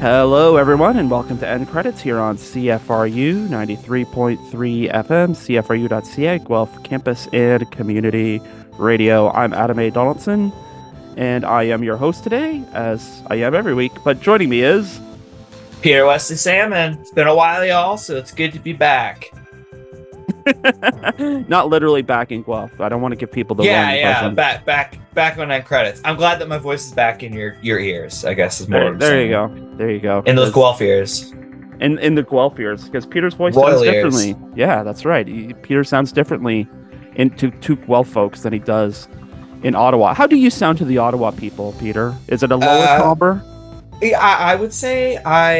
Hello, everyone, and welcome to End Credits here on CFRU 93.3 FM, CFRU.ca, Guelph Campus and Community Radio. I'm Adam A. Donaldson, and I am your host today, as I am every week. But joining me is Peter Wesley Salmon. It's been a while, y'all, so it's good to be back. not literally back in Guelph. I don't want to give people the wrong Yeah, impression. back on end credits. I'm glad that my voice is back in your ears, I guess is more what I'm There you saying. go. There you go. In those Guelph ears. In the Guelph ears, because Peter's voice sounds Royal ears. differently. Yeah, that's right. Peter sounds differently to Guelph folks than he does in Ottawa. How do you sound to the Ottawa people, Peter? Is it a lower Uh, timbre? I would say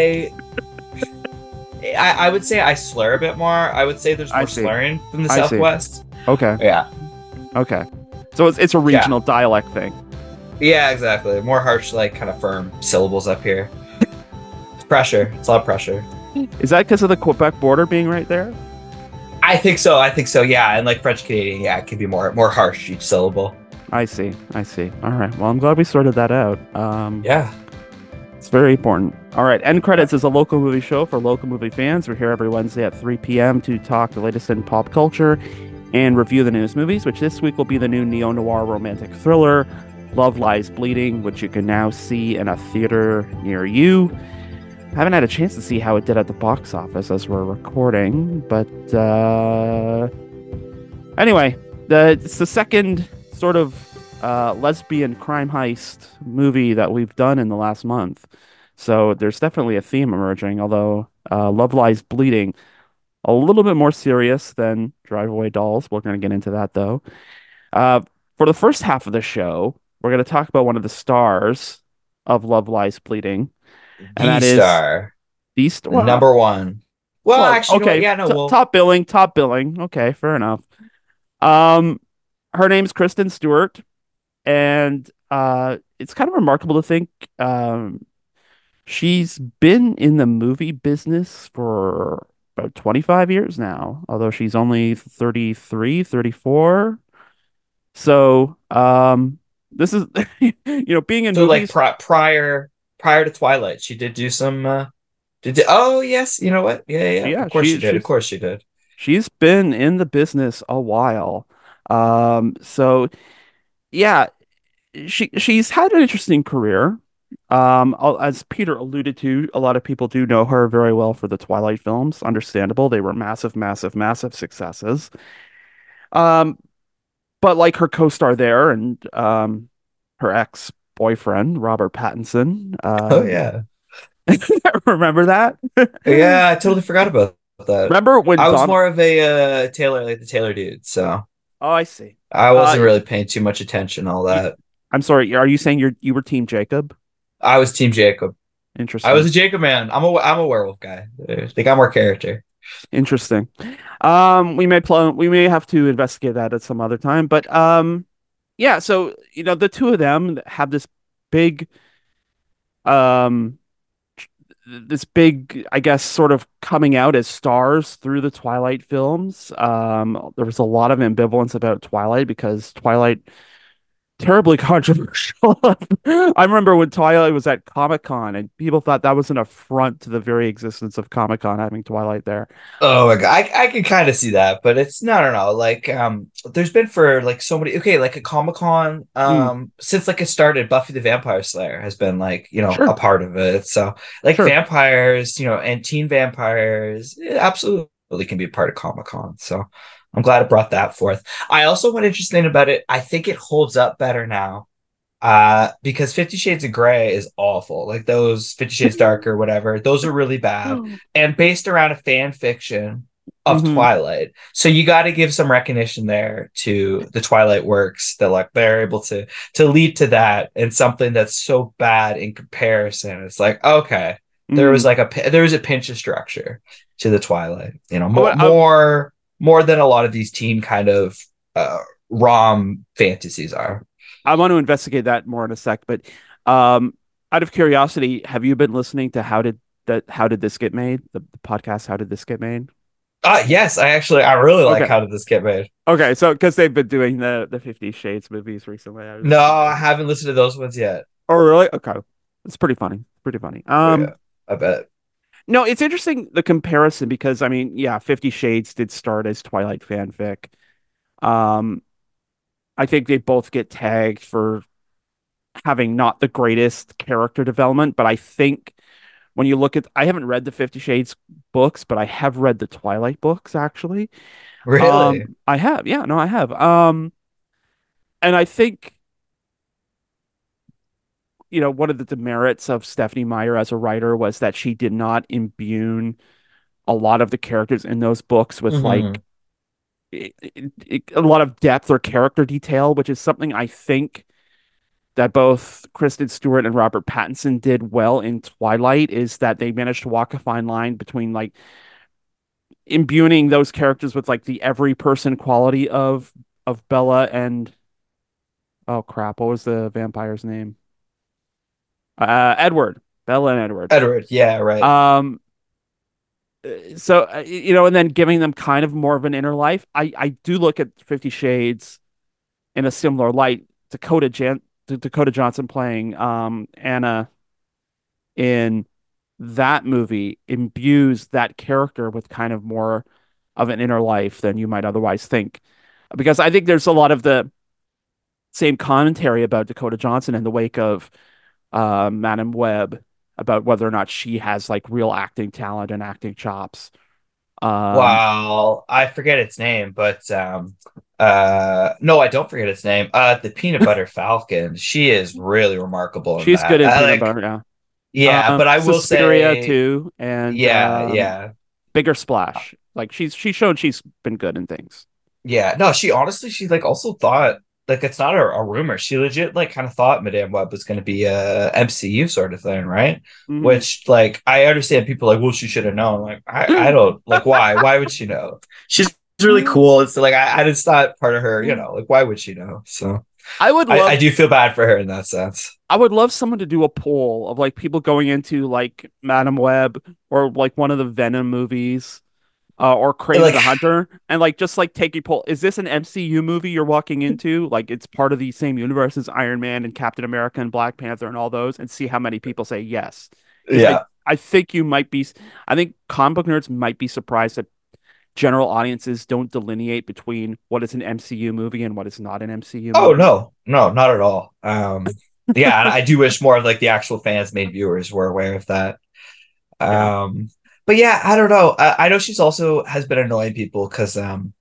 I would say I slur a bit more. I would say there's I more see. slurring from the I see. Southwest. Okay. Yeah. Okay. So it's a regional dialect thing. Yeah, exactly. More harsh, like kind of firm syllables up here. It's pressure. It's a lot of pressure. Is that because of the Quebec border being right there? I think so. Yeah, and like French Canadian, yeah, it can be more harsh each syllable. I see. I see. All right. Well, I'm glad we sorted that out. Yeah. It's very important. All right. End Credits is a local movie show for local movie fans. We're here every Wednesday at 3 p.m. to talk the latest in pop culture and review the newest movies, which this week will be the new neo-noir romantic thriller, Love Lies Bleeding, which you can now see in a theater near you. I haven't had a chance to see how it did at the box office as we're recording, but anyway, it's the second sort of lesbian crime heist movie that we've done in the last month. So there's definitely a theme emerging, although Love Lies Bleeding, a little bit more serious than Drive Away Dolls. We're going to get into that, though. Uh, for the first half of the show, we're going to talk about one of the stars of Love Lies Bleeding, and The that is star, Beast. the number one. Well, actually, you know what? Okay, Yeah, no, well, top billing, top billing. Okay, fair enough. Um, her name's Kristen Stewart, and it's kind of remarkable to think she's been in the movie business for about 25 years now, although she's only 33, 34. So, this is, being in so like movies. prior to Twilight, she did do some. Oh yes, you know what? Yeah. Yeah, Of course she did. Of course she did. she's been in the business a while. So yeah, she's had an interesting career. As Peter alluded to, a lot of people do know her very well for the Twilight films. Understandable. They were massive, massive, massive successes. Um, but like her co-star there and her ex-boyfriend, Robert Pattinson. Oh yeah, Remember that? yeah. I totally forgot about that. Remember when I was Don more of a Taylor, like the Taylor dude, so Oh, I see. I Uh wasn't really paying too much attention. All you, that. I'm sorry, are you saying you were Team Jacob? I was Team Jacob. I was Interesting. a Jacob man. I'm a werewolf guy. They got more character. Interesting. We may have to investigate that at some other time, but yeah, so the two of them have big um this big, I guess, sort of coming out as stars through the Twilight films. There was a lot of ambivalence about Twilight because Twilight terribly controversial. I remember when Twilight was at Comic-Con and people thought that was an affront to the very existence of Comic-Con having Twilight there. Oh my God. I can kind of see that, but it's no. Like, there's been for like so many, okay, like a Comic-Con, Mm, since like it started, Buffy the Vampire Slayer has been like, a sure, part of it. So like sure. vampires, and teen vampires, absolutely can be a part of Comic-Con. So I'm glad it brought that forth. I also, what interesting about it, I think it holds up better now. Because 50 Shades of Grey is awful. Like those 50 Shades Dark or whatever, those are really bad and based around a fan fiction of hmm Twilight. So you got to give some recognition there to the Twilight works that like they're able to lead to that and something that's so bad in comparison. It's like, okay, hmm there was a pinch of structure to the Twilight, I, more wa- I, more than a lot of these teen kind of rom fantasies are. I want to investigate that more in a sec, but um, out of curiosity, have you been listening to How Did This Get Made? The podcast How Did This Get Made? Yes, I really like Okay. How Did This Get Made? Okay, so because they've been doing the 50 Shades movies recently, No, I haven't listened to those ones yet. Oh, really? Okay. It's pretty funny. Pretty funny. Yeah. I bet. No, it's interesting the comparison because I mean, yeah, 50 Shades did start as Twilight fanfic. Um, I think they both get tagged for having not the greatest character development, but I think when you look at, I haven't read the 50 Shades books, but I have read the Twilight books actually. Really? I have, yeah, no, I have. And I think, one of the demerits of Stephanie Meyer as a writer was that she did not imbue a lot of the characters in those books with Hmm. like a lot of depth or character detail, which is something I think that both Kristen Stewart and Robert Pattinson did well in Twilight, is that they managed to walk a fine line between like imbuing those characters with like the every person quality of Bella and, oh crap, what was the vampire's name? Edward. Bella and Edward. Edward, yeah, right. Um so and then giving them kind of more of an inner life. I do look at 50 Shades in a similar light. Dakota Johnson playing Anna in that movie imbues that character with kind of more of an inner life than you might otherwise think. Because I think there's a lot of the same commentary about Dakota Johnson in the wake of Madame Web about whether or not she has like real acting talent and acting chops. Um, Wow, I forget its name, but no, I don't forget its name. The Peanut Butter Falcon. She is really remarkable in she's good that. in I Peanut like, Butter, yeah. yeah, but I will Suspiria say, too, and yeah, yeah. Bigger Splash. Like she's shown she's been good in things. Yeah, no, she honestly, she like also thought like it's not a rumor. She legit like kind of thought Madame Web was going to be a MCU sort of thing, right? Hmm. Which like I understand people like, well, she should have known. Like I don't like why? Why would she know? She's really cool. It's like I it's not part of her, like why would she know? So I would I love do feel bad for her in that sense. I would love someone to do a poll of like people going into like Madam Web or like one of the Venom movies, or Kraven Like the Hunter, and like just like take a poll. Is this an MCU movie you're walking into? Like it's part of the same universe as Iron Man and Captain America and Black Panther and all those, and see how many people say yes. Because yeah. I think you might be, I think comic book nerds might be surprised that general audiences don't delineate between what is an MCU movie and what is not an MCU Oh movie. no, no, not at all. Yeah, and I do wish more of like the actual fans made viewers were aware of that. Yeah. Um, but yeah, I don't know. I know she's also has been annoying people because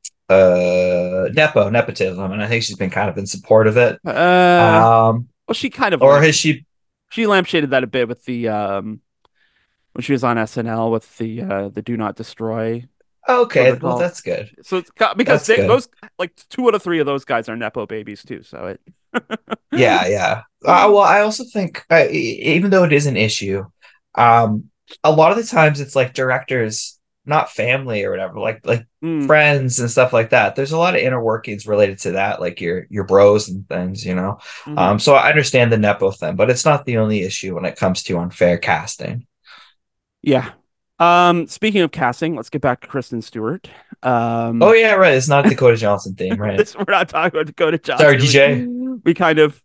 nepotism, and I think she's been kind of in support of it. Uh, Um, well, she kind of or has she? lampshaded that a bit with the when she was on SNL with the Do Not Destroy Okay, well protocol. that's good. So it's because That's good. those like two out of three of those guys are nepo babies too. So it. Yeah, yeah. Well, I also think even though it is an issue, um, a lot of the times it's like directors, not family or whatever, like Mm, friends and stuff like that. There's a lot of inner workings related to that, like your bros and things. hmm. So I understand the nepo thing, but it's not the only issue when it comes to unfair casting. Yeah. Speaking of casting, let's get back to Kristen Stewart. Oh Um, yeah, right. It's not Dakota Johnson theme, right? we're not talking about Dakota Sorry, Johnson. DJ. We kind of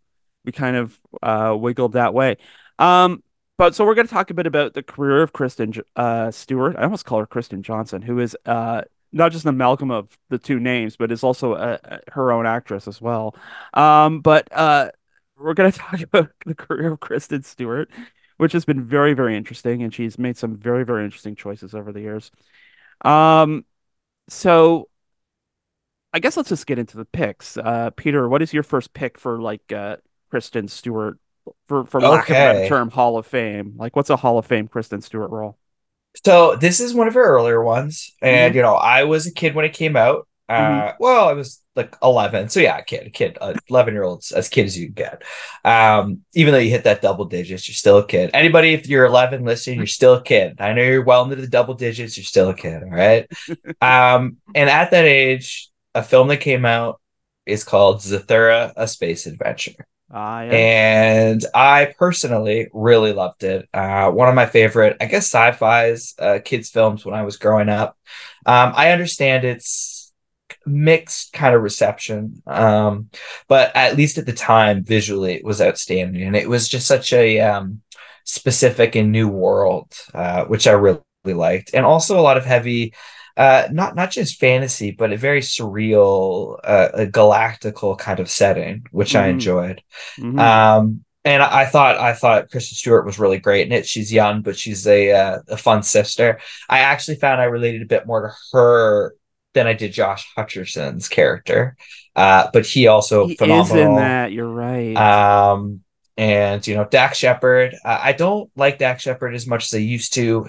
wiggled that way. Um, but so we're going to talk a bit about the career of Kristen Stewart. I almost call her Kristen Johnson, who is not just an amalgam of the two names, but is also her own actress as well. But we're going to talk about the career of Kristen Stewart, which has been very, very interesting, and she's made some very, very interesting choices over the years. Um, so I guess let's just get into the picks. Peter, what is your first pick for like Kristen Stewart, for lack of a better Okay. term, Hall of Fame? Like what's a Hall of Fame Kristen Stewart role? So this is one of her earlier ones, Hmm. and I was a kid when it came out. Hmm. Well, I was like 11, so yeah, a kid, 11-year-olds, as kid as you can get. Even though you hit that double digits, you're still a kid. Anybody, if you're 11 listening, you're still a kid. I know you're well into the double digits, you're still a kid, all right. And at that age, a film that came out is called Zathura: A Space Adventure. Ah, yes. And I personally really loved it. One of my favorite, I guess, sci-fi's kids films when I was growing up. I understand it's mixed kind of reception, but at least at the time, visually, it was outstanding, and it was just such a specific and new world, which I really liked, and also a lot of heavy, not just fantasy, but a very surreal, a galactical kind of setting, which I Mm-hmm. enjoyed. Mm-hmm. And I thought Kristen Stewart was really great in it. She's young, but she's a fun sister. I actually found I related a bit more to her than I did Josh Hutcherson's character. But he also He is in phenomenal. that. You're right. Um, and Dax Shepard. I don't like Dax Shepard as much as I used to.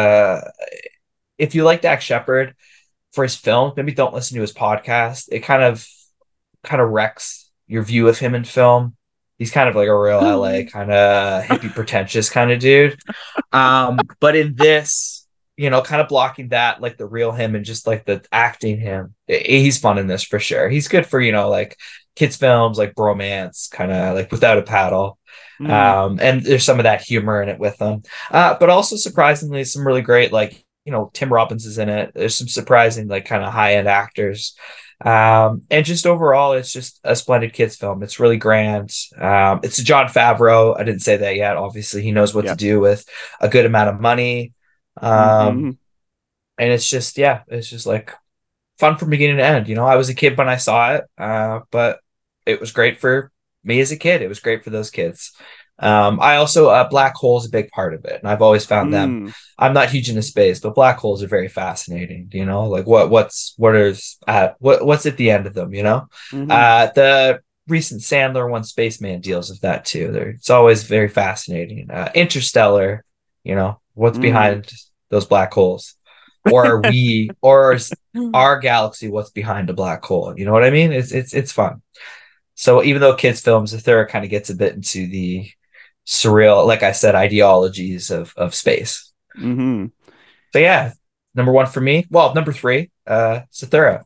If you like Dax Shepard for his film, maybe don't listen to his podcast. It kind of wrecks your view of him in film. He's kind of like a real LA kind of hippie pretentious kind of dude. But in this, kind of blocking that, like the real him and just like the acting him, he's fun in this for sure. He's good for, like kids films, like Bromance, kind of like Without a Paddle. Mm, And there's some of that humor in it with them. But also surprisingly, some really great, like, Tim Robbins is in it. There's some surprising, like kind of high end actors. And just overall, it's just a splendid kids film. It's really grand. It's a John Favreau. I didn't say that yet. Obviously, he knows what to yeah. do with a good amount of money. Mm-hmm. Um, and it's just, yeah, it's just like fun from beginning to end. I was a kid when I saw it, but it was great for me as a kid. It was great for those kids. I also black holes a big part of it, and I've always found them. Mm, I'm not huge into space, but black holes are very fascinating. Like what's at the end of them. mm-hmm. The recent Sandler one, Spaceman, deals with that too. It's always very fascinating. Interstellar, what's Mm. behind those black holes, or are we, or is our galaxy what's behind a black hole? You know what I mean? It's fun. So even though kids films, the third kind of gets a bit into the surreal, like I said, ideologies of space. Mm-hmm. So yeah, number one for me. Well, number three, Zathura.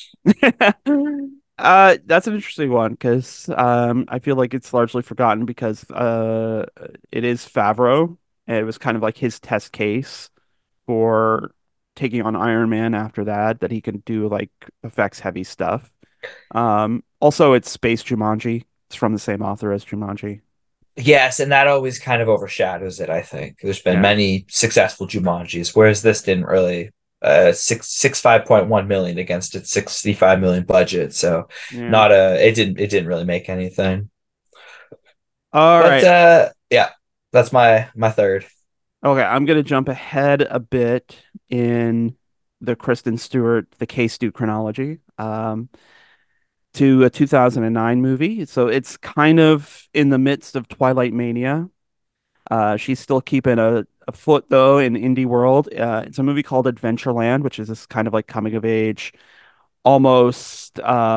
That's an interesting one because I feel like it's largely forgotten because it is Favreau and it was kind of like his test case for taking on Iron Man after that he can do like effects heavy stuff. Also it's Space Jumanji. It's from the same author as Jumanji. Yes, and that always kind of overshadows it, I think. There's been Yeah. many successful Jumanjis, whereas this didn't really 5.1 million against its 65 million budget. So Yeah. not a it didn't really make anything. All But right. yeah, that's my third. Okay, I'm gonna jump ahead a bit in the Kristen Stewart, the K-Stu chronology, to a 2009 movie. So it's kind of in the midst of Twilight Mania. She's still keeping a foot though in indie world. It's a movie called Adventureland, which is this kind of like coming of age, almost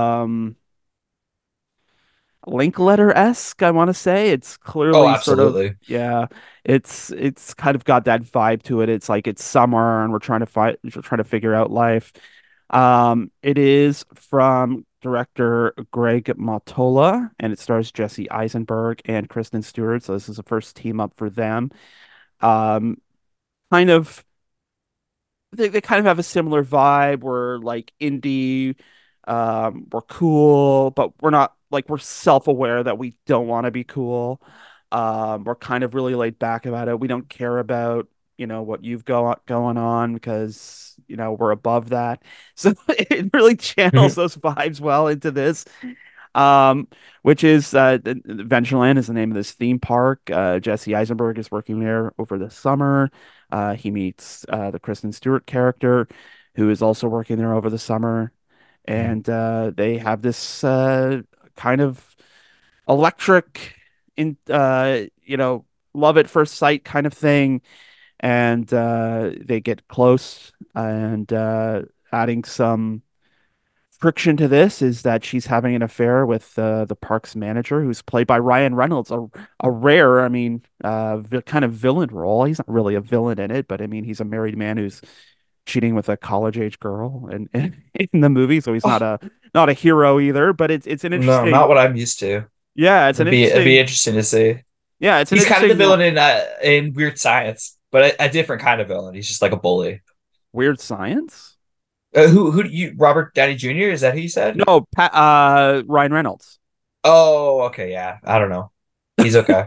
Linkletter-esque, I want to say. It's Oh, clearly sort of, absolutely. yeah, it's kind of got that vibe to it. It's like it's summer and we're trying to figure out life. It is from director Greg Mottola and it stars Jesse Eisenberg and Kristen Stewart. So this is the first team up for them. Um, kind of they kind of have a similar vibe. We're like indie, we're cool, but we're not like we're self-aware that we don't want to be cool. We're kind of really laid back about it. We don't care about, what you've going on because, we're above that. So it really channels those vibes well into this. Um, which is Adventureland is the name of this theme park. Jesse Eisenberg is working there over the summer. He meets the Kristen Stewart character, who is also working there over the summer, and they have this kind of electric, in love at first sight kind of thing, and they get close, and adding some friction to this is that she's having an affair with the park's manager, who's played by Ryan Reynolds, a rare, I mean, kind of villain role. He's not really a villain in it, but I mean, he's a married man who's cheating with a college age girl and in the movie, so he's Oh, not a hero either. But it's an no, interesting, not what I'm used to. yeah, it's an It'd be interesting, interesting to see. yeah, it's an He's kind of the interesting villain in Weird Science, but a different kind of villain. He's just like a bully. weird science. Who do you Robert Downey Jr. Is that who you said? No, Ryan Reynolds. Oh, okay, yeah. I don't know. He's okay.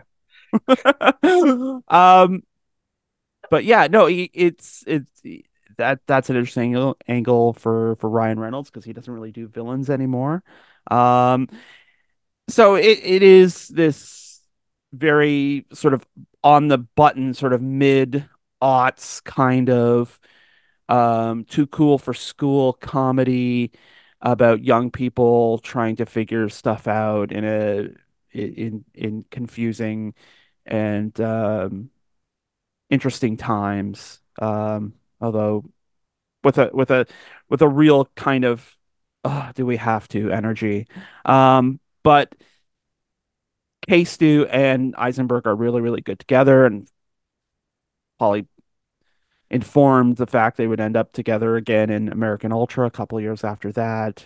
Um, but yeah, no, it's that's an interesting angle for Ryan Reynolds because he doesn't really do villains anymore. Um, so it is this very sort of on the button, sort of mid aughts kind of too cool for school comedy about young people trying to figure stuff out in confusing and interesting times. Although with a real kind of do we have to energy. But K-Stu and Eisenberg are really, really good together, and Polly informed the fact they would end up together again in American Ultra a couple of years after that.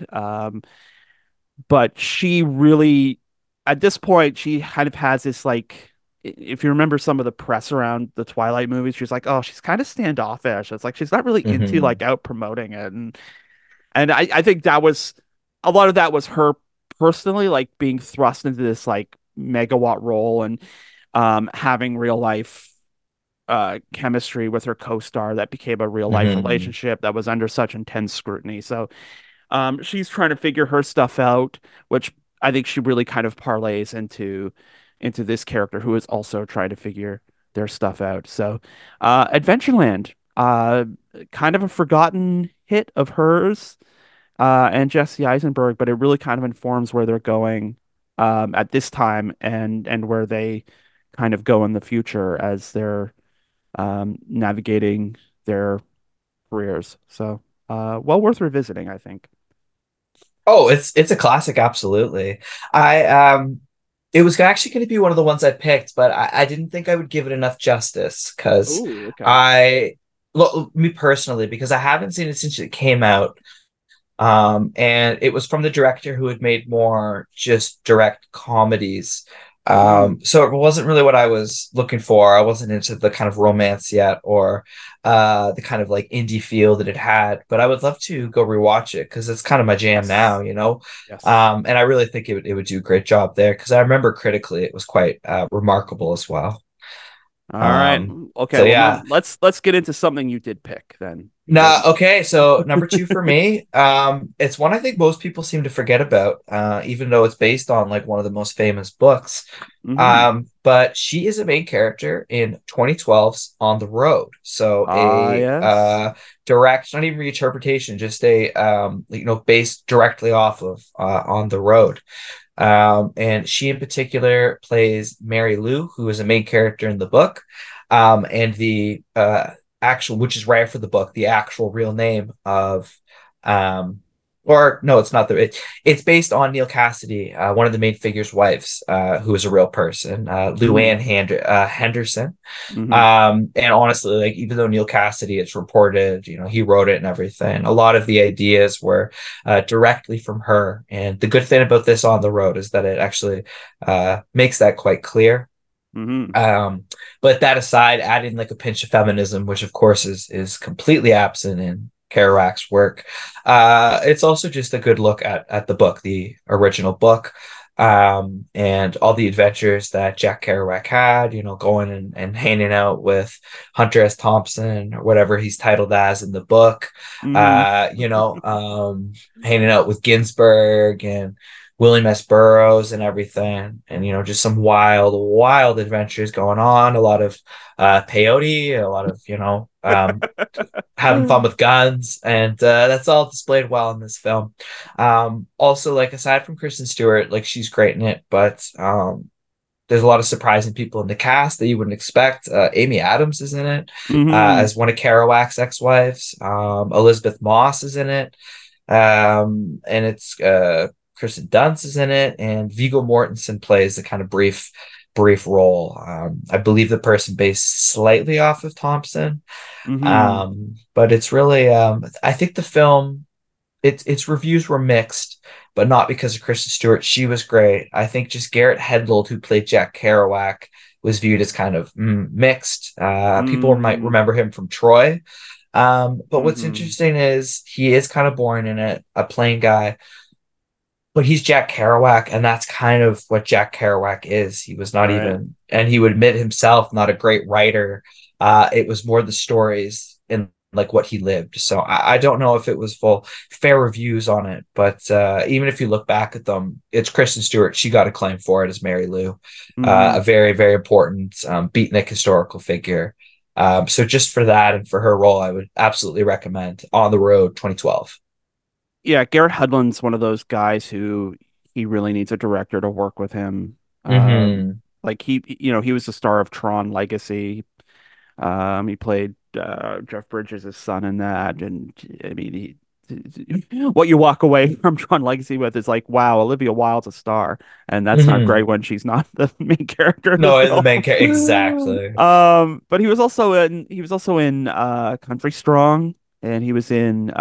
But she really, at this point, she kind of has this like, if you remember some of the press around the Twilight movies, she's like, oh, she's kind of standoffish. It's like she's not really into Hmm. like out promoting it, and I think that was a lot of that was her personally like being thrust into this like megawatt role and having real life chemistry with her co-star that became a real life Hmm. relationship that was under such intense scrutiny. So she's trying to figure her stuff out, which I think she really kind of parlays into this character who is also trying to figure their stuff out. So Adventureland, kind of a forgotten hit of hers and Jesse Eisenberg, but it really kind of informs where they're going at this time and where they kind of go in the future as they're navigating their careers. So, well worth revisiting, I think. Oh, it's a classic, absolutely. I it was actually going to be one of the ones I picked, but I didn't think I would give it enough justice because Oh, okay. I look me personally because I haven't seen it since it came out. And it was from the director who had made more just direct comedies. Mm, So it wasn't really what I was looking for. I wasn't into the kind of romance yet or the kind of like indie feel that it had, but I would love to go rewatch it because it's kind of my jam now, yes. you know? Yes. And I really think it would do a great job there because I remember critically it was quite remarkable as well. All right. Um, Okay. so Well, yeah, now let's get into something you did pick then, because nah, okay, so number two for me, it's one I think most people seem to forget about, even though it's based on like one of the most famous books. hmm But she is a main character in 2012's On the Road. So a yes. direct, not even reinterpretation, just a based directly off of On the Road. And she in particular plays Mary Lou, who is a main character in the book. And the actual, which is rare for the book, the actual real name of, um, or no, it's not it's based on Neil Cassidy, one of the main figure's wives, who is a real person, hmm Henderson. hmm And honestly, like even though Neil Cassidy, it's reported, he wrote it and everything, a lot of the ideas were directly from her. And the good thing about this On the Road is that it actually makes that quite clear. hmm Um, but that aside, adding like a pinch of feminism, which of course is completely absent in Kerouac's work, it's also just a good look at the book, the original book, and all the adventures that Jack Kerouac had, going and hanging out with Hunter S. Thompson or whatever he's titled as in the book, hmm uh, you know, um, hanging out with Ginsberg and William S. Burroughs and everything, and just some wild, wild adventures going on. A lot of peyote, a lot of having fun with guns, and that's all displayed well in this film. Also, like aside from Kristen Stewart, like she's great in it, but there's a lot of surprising people in the cast that you wouldn't expect. Amy Adams is in it hmm as one of Kerouac's ex-wives. Elizabeth Moss is in it, and it's Kristen Dunst is in it, and Viggo Mortensen plays the kind of brief role. I believe the person based slightly off of Thompson, hmm but it's really I think the film its reviews were mixed, but not because of Kristen Stewart. She was great. I think just Garrett Hedlund, who played Jack Kerouac, was viewed as kind of mixed. People might hmm remember him from Troy. But what's hmm interesting is he is kind of boring in it, a plain guy, but he's Jack Kerouac, and that's kind of what Jack Kerouac is. He was not Right. even, and he would admit himself, not a great writer. It was more the stories and like what he lived. So I don't know if it was full fair reviews on it, but even if you look back at them, it's Kristen Stewart. She got a claim for it as Mary Lou, a Hmm. very, very important beatnik historical figure. So just for that and for her role, I would absolutely recommend On the Road 2012. Yeah, Garrett Hedlund's one of those guys who he really needs a director to work with him. Hmm. Like he was the star of Tron Legacy. He played Jeff Bridges' son in that, and I mean, what you walk away from Tron Legacy with is like, wow, Olivia Wilde's a star, and that's not Hmm. great when she's not the main character of the No, the main character film. exactly. But he was also in Country Strong, and he was in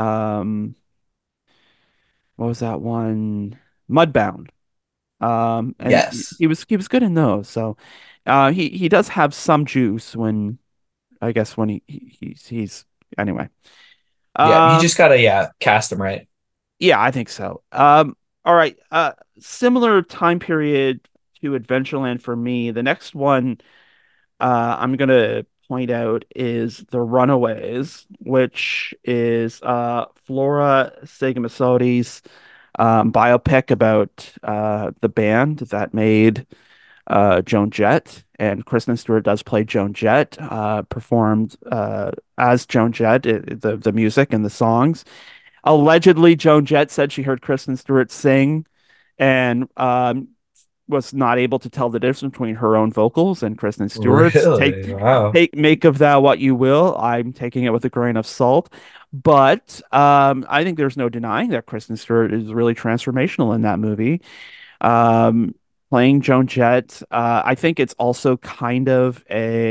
what was that one? Mudbound. And Yes. he was good in those. So, he does have some juice when I guess when he's anyway. Yeah, you just Um, gotta cast him right. yeah, I think so. All right. Similar time period to Adventureland for me. The next one I'm gonna point out is The Runaways, which is Flora Segamasoti's biopic about the band that made Joan Jett, and Kristen Stewart does play Joan Jett, performed as Joan Jett, the music and the songs. Allegedly, Joan Jett said she heard Kristen Stewart sing and was not able to tell the difference between her own vocals and Kristen Stewart's. Really? Wow. Make of that what you will. I'm taking it with a grain of salt, but I think there's no denying that Kristen Stewart is really transformational in that movie. Um, Playing Joan Jett, I think it's also kind of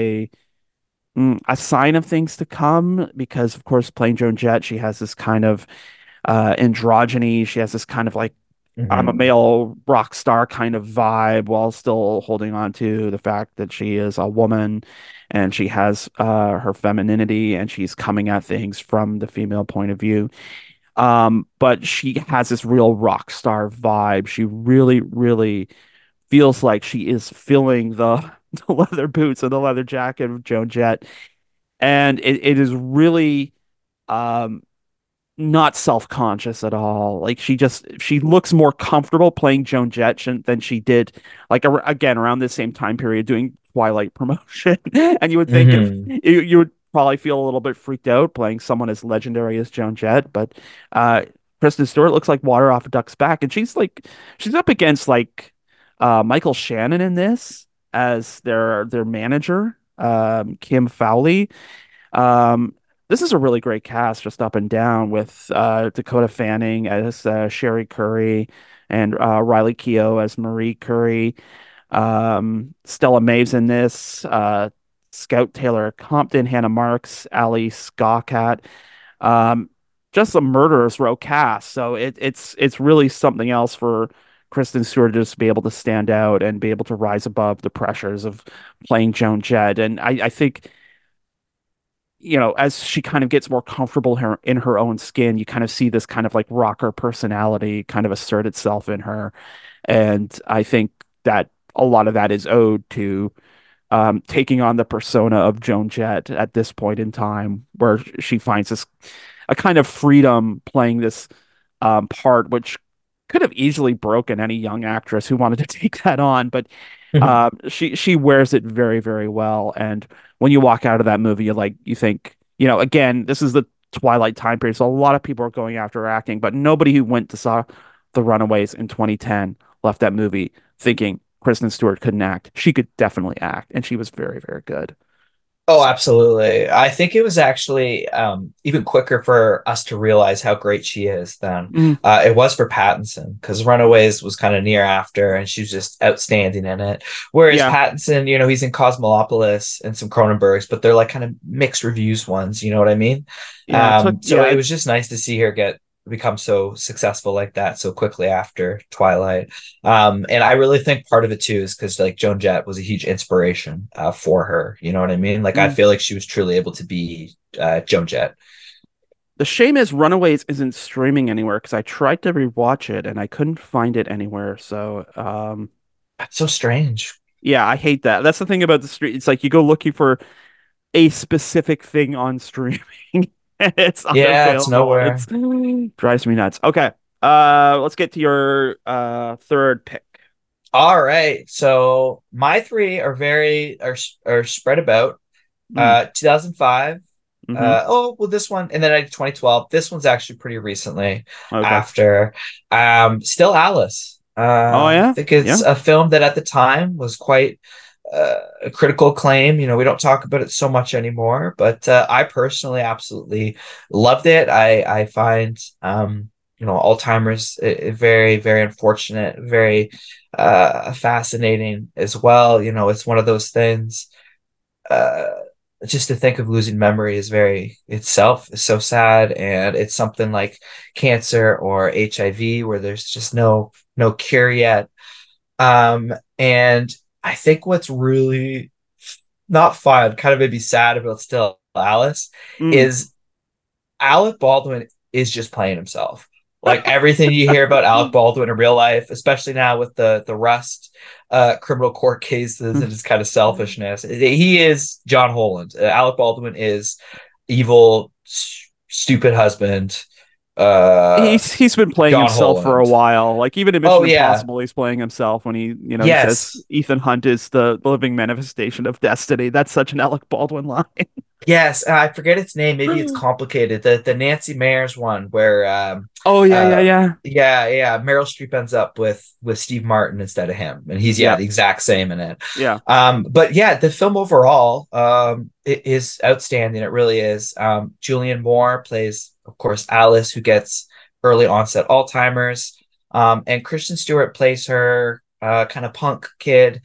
a sign of things to come because, of course, playing Joan Jett, she has this kind of androgyny. She has this kind of like I'm a Hmm. male rock star kind of vibe while still holding on to the fact that she is a woman and she has her femininity and she's coming at things from the female point of view. But she has this real rock star vibe. She really, really feels like she is filling the leather boots and the leather jacket of Joan Jett. And it is really um not self-conscious at all. Like she looks more comfortable playing Joan Jett than she did like again around this same time period doing Twilight promotion. And you would think if Hmm. you would probably feel a little bit freaked out playing someone as legendary as Joan Jett, but uh Kristen Stewart looks like water off a duck's back, and she's up against like Michael Shannon in this as their manager, Kim Fowley. um, this is a really great cast, just up and down, with Dakota Fanning as Sherry Curry and Riley Keough as Marie Curry. Stella Maeve's in this. Scout Taylor Compton, Hannah Marks, Ali Skaukat. Um, just a murderous row cast. So it's really something else for Kristen Stewart to just be able to stand out and be able to rise above the pressures of playing Joan Jett. And I think as she kind of gets more comfortable in her own skin, you kind of see this kind of like rocker personality kind of assert itself in her. And I think that a lot of that is owed to taking on the persona of Joan Jett at this point in time, where she finds this a kind of freedom playing this part, which could have easily broken any young actress who wanted to take that on, but she wears it very, very well. And when you walk out of that movie, you think, again, this is the Twilight time period, so a lot of people are going after her acting, but nobody who went to saw The Runaways in 2010 left that movie thinking Kristen Stewart couldn't act. She could definitely act, and she was very, very good. Oh, So, absolutely. I think it was actually even quicker for us to realize how great she is than mm, it was for Pattinson because Runaways was kind of near after and she was just outstanding in it. Whereas yeah, Pattinson, he's in Cosmolopolis and some Cronenbergs, but they're like kind of mixed reviews ones, you know what I mean? yeah, it took, So yeah, it was just nice to see her become so successful like that so quickly after Twilight. And I really think part of it too is because like Joan Jett was a huge inspiration for her. You know what I mean? Like I mm. feel like she was truly able to be Joan Jett. The shame is Runaways isn't streaming anywhere because I tried to rewatch it and I couldn't find it anywhere. So, That's so strange. yeah, I hate that. That's the thing about the street. It's like you go looking for a specific thing on streaming and it's Yeah, it's unavailable. It's nowhere. drives me nuts. Okay. Let's get to your third pick. All right. So my three are are spread about. Mm, 2005. hmm Oh, well, this one, and then I did 2012. This one's actually pretty recently Okay. after. Still Alice. Oh I yeah. think it's Yeah. a film that at the time was quite a critical acclaim. You know, we don't talk about it so much anymore, but I personally absolutely loved it. I find Alzheimer's very, very unfortunate, very fascinating as well. You know, it's one of those things. Uh, just to think of losing memory is very itself is so sad, and it's something like cancer or HIV where there's just no cure yet. And I think what's really not fun, kind of maybe sad about Still Alice, Mm. is Alec Baldwin is just playing himself. Like everything you hear about Alec Baldwin in real life, especially now with the Rust criminal court cases and his kind of selfishness, he is John Holland. Alec Baldwin is evil, stupid husband. He's been playing John himself for a Holland. while. Like even in Oh Mission yeah, Impossible, he's playing himself when he says yes, Ethan Hunt is the living manifestation of destiny. That's such an Alec Baldwin line. yes. I forget its name. Maybe it's complicated. The Nancy Meyers one where Oh yeah, yeah, uh yeah. yeah, Meryl Streep ends up with Steve Martin instead of him, and he's Yeah. the exact same in it. Yeah. But yeah, the film overall it is outstanding. It really is. Julianne Moore plays, of course, Alice, who gets early onset Alzheimer's. And Kristen Stewart plays her kind of punk kid,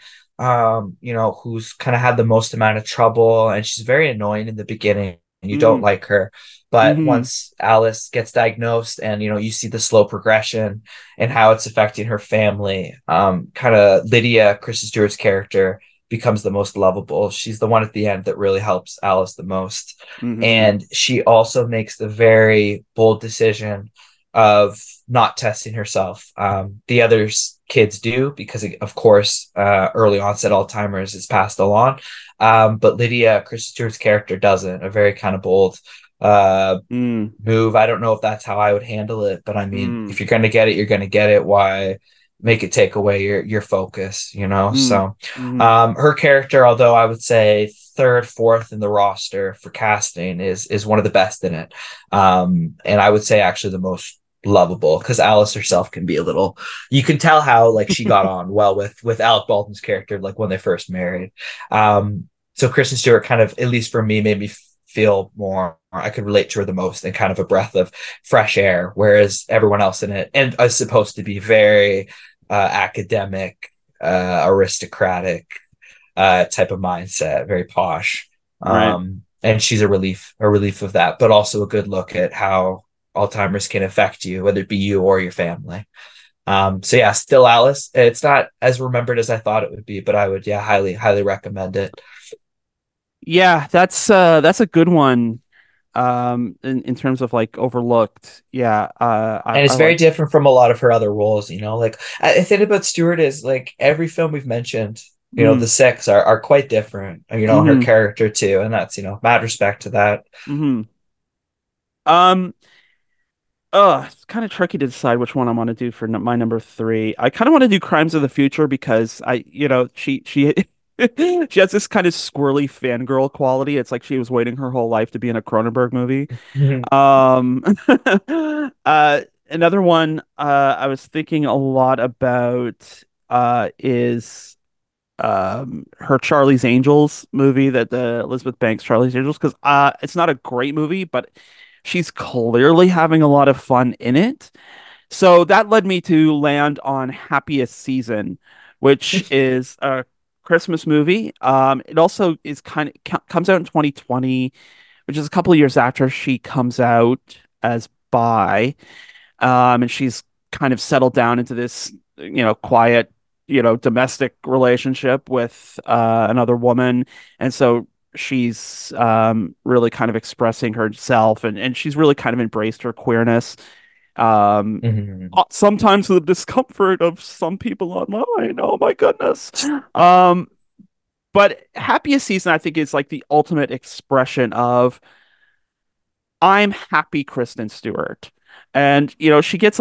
who's kind of had the most amount of trouble, and she's very annoying in the beginning, and you don't Mm. like her. But Hmm. once Alice gets diagnosed, and you see the slow progression and how it's affecting her family, kind of Lydia, Kristen Stewart's character, becomes the most lovable. She's the one at the end that really helps Alice the most. Hmm. And she also makes the very bold decision of not testing herself. The other kids do because, of course, early onset Alzheimer's is passed along. But Lydia, Kristen Stewart's character, doesn't. A very kind of bold Mm. move. I don't know if that's how I would handle it, but I mean, Mm. if you're going to get it, you're going to get it. Why make it take away your focus, you know? Mm. So, Mm. her character, although I would say third, fourth in the roster for casting, is one of the best in it. And I would say actually the most lovable, because Alice herself can be a little, you can tell how like she got on well with Alec Baldwin's character, like when they first married. So Kristen Stewart kind of, at least for me, made me feel more, I could relate to her the most, and kind of a breath of fresh air, whereas everyone else in it and is supposed to be very academic, aristocratic type of mindset, very posh. Right. And she's a relief of that, but also a good look at how Alzheimer's can affect you, whether it be you or your family. So yeah, Still Alice. It's not as remembered as I thought it would be, but I would, yeah, highly, highly recommend it. Yeah, that's a good one. In terms of like overlooked. Yeah, And I it's very like. different from a lot of her other roles, you know. Like I think about Stewart is like every film we've mentioned, the Mm. six are quite different, her Hmm. character too, and that's mad respect to that. Hmm. Um, it's kind of tricky to decide which one I want to do for my number three. I kind of want to do Crimes of the Future because she she has this kind of squirrely fangirl quality. It's like she was waiting her whole life to be in a Cronenberg movie. Mhm. Um, another one I was thinking a lot about is her Charlie's Angels movie, that the Elizabeth Banks Charlie's Angels, because it's not a great movie, but she's clearly having a lot of fun in it. So that led me to land on Happiest Season, which is a Christmas movie. It also is comes out in 2020, which is a couple of years after she comes out as bi. And she's kind of settled down into this, quiet, domestic relationship with another woman. And so she's really kind of expressing herself, and she's really kind of embraced her queerness. Um, Mhm. Sometimes to the discomfort of some people online. Oh my goodness. Um, but Happiest Season, I think, is like the ultimate expression of I'm happy Kristen Stewart. And, she gets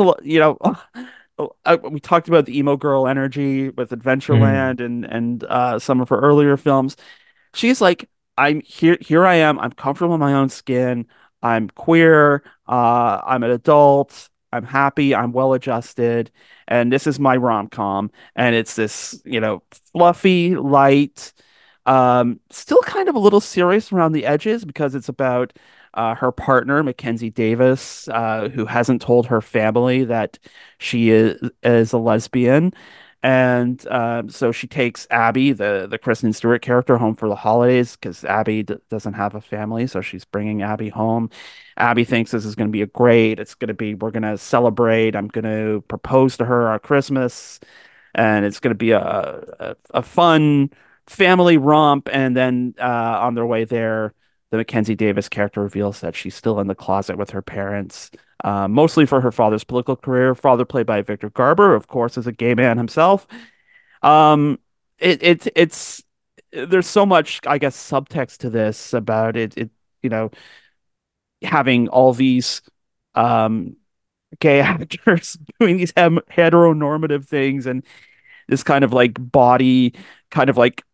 we talked about the emo girl energy with Mhm. Adventureland and some of her earlier films. She's like, I'm here I am. I'm comfortable in my own skin. I'm queer. I'm an adult. I'm happy. I'm well adjusted. And this is my rom-com. And it's this, fluffy, light, still kind of a little serious around the edges because it's about her partner, Mackenzie Davis, who hasn't told her family that she is a lesbian. And so she takes Abby, the Kristen Stewart character, home for the holidays because Abby doesn't have a family. So she's bringing Abby home. Abby thinks this is going to be we're going to celebrate. I'm going to propose to her on Christmas, and it's going to be a fun family romp. And then on their way there, the Mackenzie Davis character reveals that she's still in the closet with her parents, mostly for her father's political career. Father, played by Victor Garber, of course, is a gay man himself. Um, it's there's so much, I guess, subtext to this about you know, having all these um gay actors doing these heteronormative things and this kind of like body, kind of like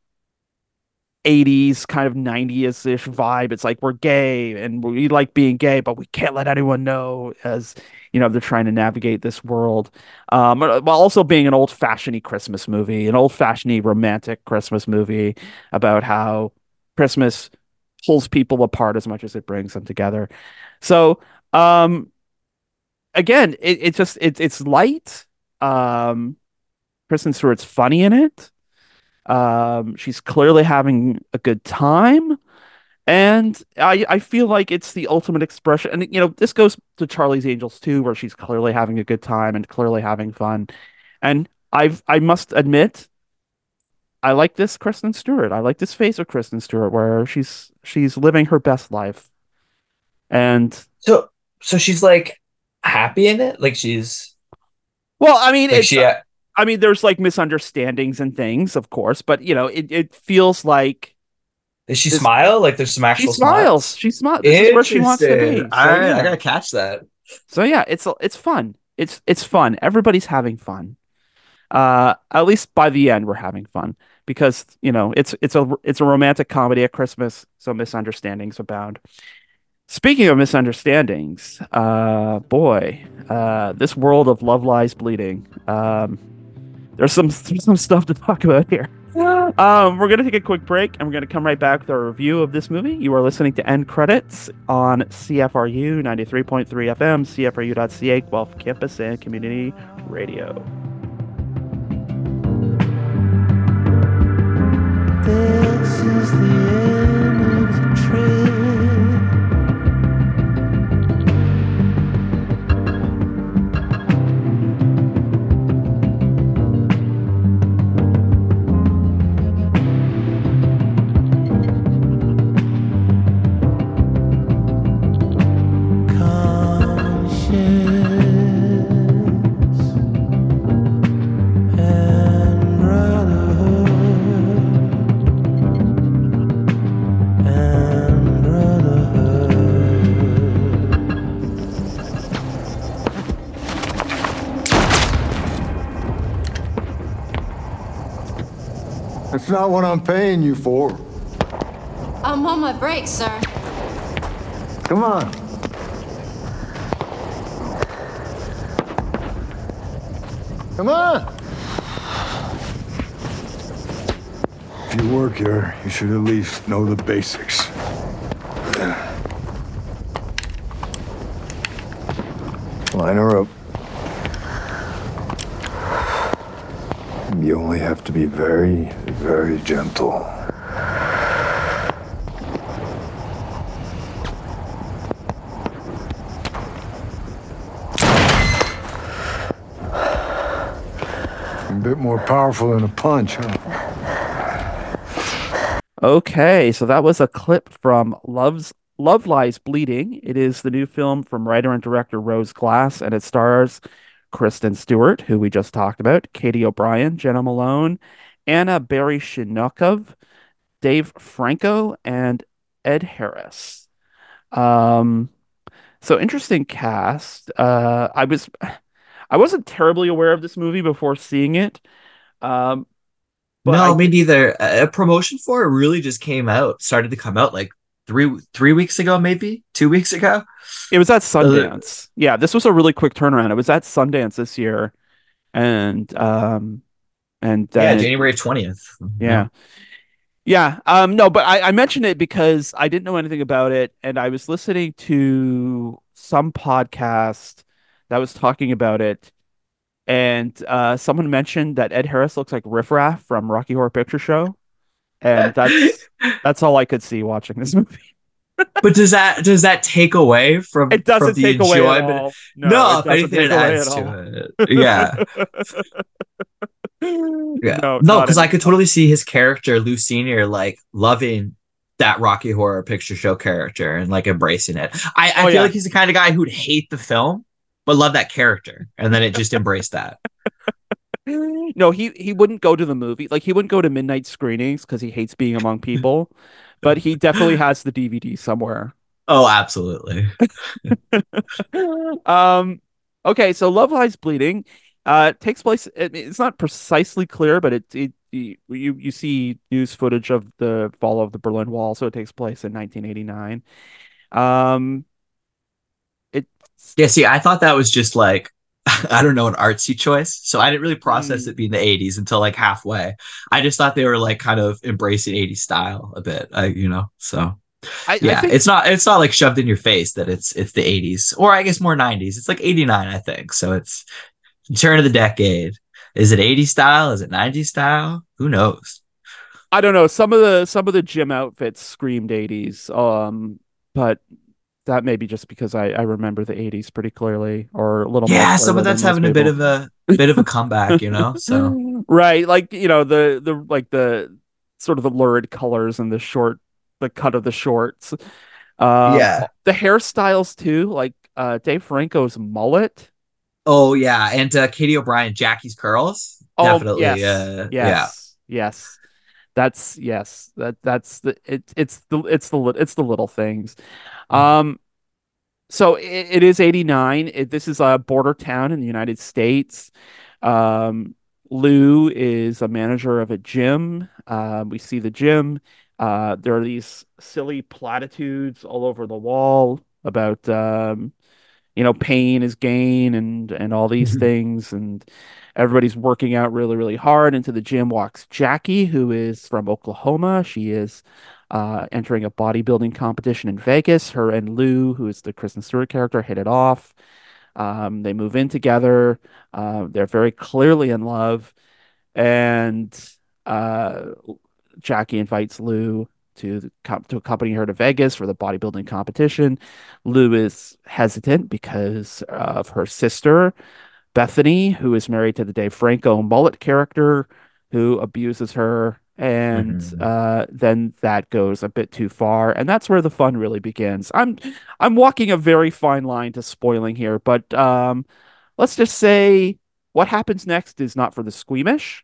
80s, kind of 90s-ish vibe. It's like we're gay and we like being gay, but we can't let anyone know as, they're trying to navigate this world. While also being an old-fashioned Christmas movie, an old-fashioned romantic Christmas movie about how Christmas pulls people apart as much as it brings them together. So, um, again, it's light. Um, Kristen Stewart's funny in it. She's clearly having a good time, and I feel like it's the ultimate expression. And this goes to Charlie's Angels too, where she's clearly having a good time and clearly having fun. And I must admit, I like this Kristen Stewart. I like this face of Kristen Stewart where she's living her best life. And So so she's like happy in it? Like she's well, I mean, like she there's like misunderstandings and things, of course, but it feels like does she this. smile? Like there's some She actual smiles. smiles? She smiles. This is where she wants to Interesting. be. All So right, I yeah. gotta catch that. So yeah, it's fun. It's fun. Everybody's having fun. At least by the end, we're having fun because it's a romantic comedy at Christmas, so misunderstandings abound. Speaking of misunderstandings, boy, this world of Love Lies Bleeding. There's some stuff to talk about here. We're gonna take a quick break and we're gonna come right back with our review of this movie. You are listening to End Credits on CFRU 93.3 FM, CFRU.ca, Guelph Campus and Community Radio. This is the end of the trip. Conscience and brotherhood and brotherhood. That's not what I'm paying you for. I'm on my break, sir. Come on. Come on. If you work here, you should at least know the basics. Line her up. You only have to be very, very gentle. A bit more powerful than a punch, huh? Okay, so that was a clip from Love Lies Bleeding. It is the new film from writer and director Rose Glass, and it stars Kristen Stewart, who we just talked about, Katie O'Brien, Jenna Malone, Anna Baryshnikov, Dave Franco, and Ed Harris. Um, so interesting cast. I wasn't terribly aware of this movie before seeing it. Um, but I No, me did, neither. A promotion for it really just came out, started to come out like three weeks ago, maybe 2 weeks ago. it was at Uh, Sundance. Yeah, this was a really quick turnaround. It was at Sundance this year, and then yeah, it, January 20th. Yeah. yeah. Yeah. No, but I mentioned it because I didn't know anything about it, and I was listening to some podcast that was talking about it, and someone mentioned that Ed Harris looks like Riff Raff from Rocky Horror Picture Show, and that's all I could see watching this movie. But does that take away It from doesn't the take away at enjoyment? all. No, No, it if doesn't anything, take it away at adds all. to it. Yeah. Yeah. No, No, not because I any. could totally see his character, Lou Senior, like loving that Rocky Horror Picture Show character and like embracing it. I Oh feel yeah. like he's the kind of guy who'd hate the film, but love that character. And then it just embraced that. No, he wouldn't go to the movie. Like he wouldn't go to midnight screenings because he hates being among people, but he definitely has the DVD somewhere. Oh, absolutely. Um, okay, so Love Lies Bleeding takes place it's not precisely clear, but you see news footage of the fall of the Berlin Wall, so it takes place in 1989. Um, it's Yeah, see, I thought that was just like, I don't know, an artsy choice. So I didn't really process mm, it being the 80s until like halfway. I just thought they were like kind of embracing 80s style a bit, so I yeah, think it's not like shoved in your face that it's the 80s or I guess more 90s. It's like 89, I think. So it's turn of the decade. Is it 80s style? Is it 90s style? Who knows? I don't know. Some of the gym outfits screamed 80s. But that may be just because I remember the 80s pretty clearly or a little more Yeah, some of clearly than that's most having a people. bit of a comeback, so Right, like the sort of the lurid colors and the cut of the shorts. yeah. The hairstyles too, like Dave Franco's mullet. Oh yeah, and Katie O'Brien, Jackie's curls, Oh, definitely. yes. Yeah. Yes. Yes. That's yes. That's it's the little things. Um So it is 89. This is a border town in the United States. Um, Lou is a manager of a gym. We see the gym. There are these silly platitudes all over the wall about pain is gain and all these things. And everybody's working out really, really hard. Into the gym walks Jackie, who is from Oklahoma. She is entering a bodybuilding competition in Vegas. Her and Lou, who is the Kristen Stewart character, hit it off. They move in together. They're very clearly in love. And uh, Jackie invites Lou to accompany her to Vegas for the bodybuilding competition. Lou is hesitant because of her sister, Bethany, who is married to the Dave Franco mullet character, who abuses her. And Mhm. then that goes a bit too far, and that's where the fun really begins. I'm walking a very fine line to spoiling here, but let's just say what happens next is not for the squeamish.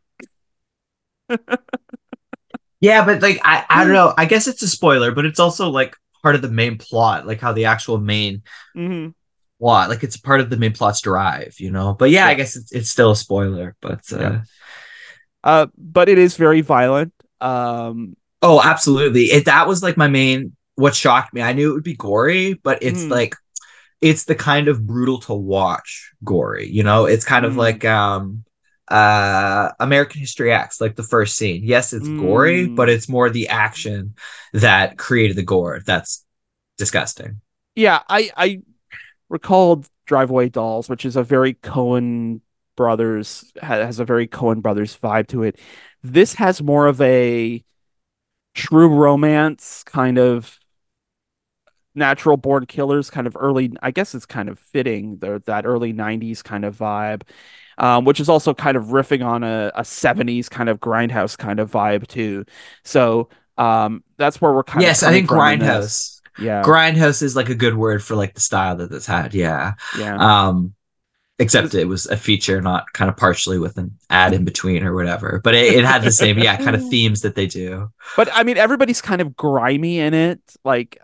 Yeah, but like I don't know. I guess it's a spoiler, but it's also like part of the main plot, like how the actual main Hmm. plot, like it's part of the main plot's drive. But yeah, I Yeah, guess it's still a spoiler. But yeah. But it is very violent. oh, absolutely. That was like my main what shocked me. I knew it would be gory, but it's Mm, like it's the kind of brutal to watch gory. It's kind of mm, like American History X, like the first scene. Yes, it's gory, but mm. it's more the action that created the gore. That's disgusting. Yeah, I recalled Driveway Dolls, which is a very Coen Brothers has a very Coen Brothers vibe to it. This has more of a true romance kind of natural born killers kind of early. I guess it's kind of fitting that early 90s kind of vibe, which is also kind of riffing on a 70s kind of grindhouse kind of vibe too. So That's where we're kind of Yes, I coming think from in this. Grindhouse. Yeah, Grindhouse is like a good word for like the style that this had. Yeah. yeah. Um, except it was a feature, not kind of partially with an ad in between or whatever. But it had the same, yeah, kind of themes that they do. But I mean, everybody's kind of grimy in it. Like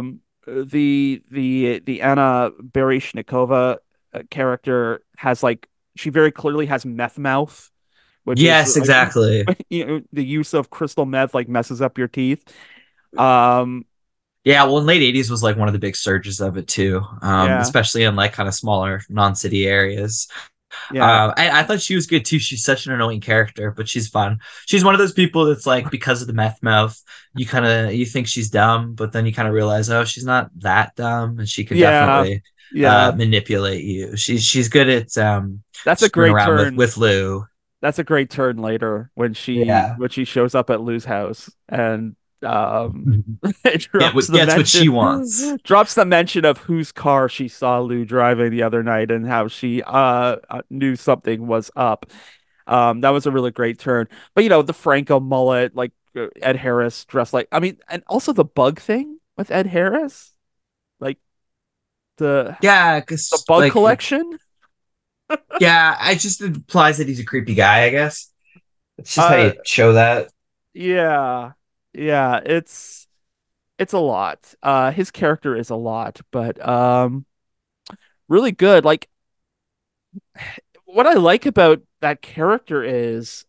the Anna Baryshnikova character has like she very clearly has meth mouth, which is Yes, like exactly. the use of crystal meth like messes up your teeth. Um, Yeah, well, in late 80s was like one of the big surges of it too, yeah, especially in like kind of smaller non-city areas. yeah, I thought she was good too. She's such an annoying character, but she's fun. She's one of those people that's like because of the meth mouth, you think she's dumb, but then you kind of realize, oh, she's not that dumb, and she can yeah, definitely yeah. manipulate you. She's good at That's a screwing great around turn. with Lou. That's a great turn later Yeah. when she shows up at Lou's house and it Gets what she wants. drops the mention of whose car she saw Lou driving the other night and how she knew something was up. That was a really great turn. But the Franco mullet, like Ed Harris dressed like I mean, and also the bug thing with Ed Harris, like the Yeah, the because bug like collection. yeah, it just implies that he's a creepy guy, I guess. It's just how Uh you show that. yeah. Yeah, it's a lot. His character is a lot, but really good. Like what I like about that character is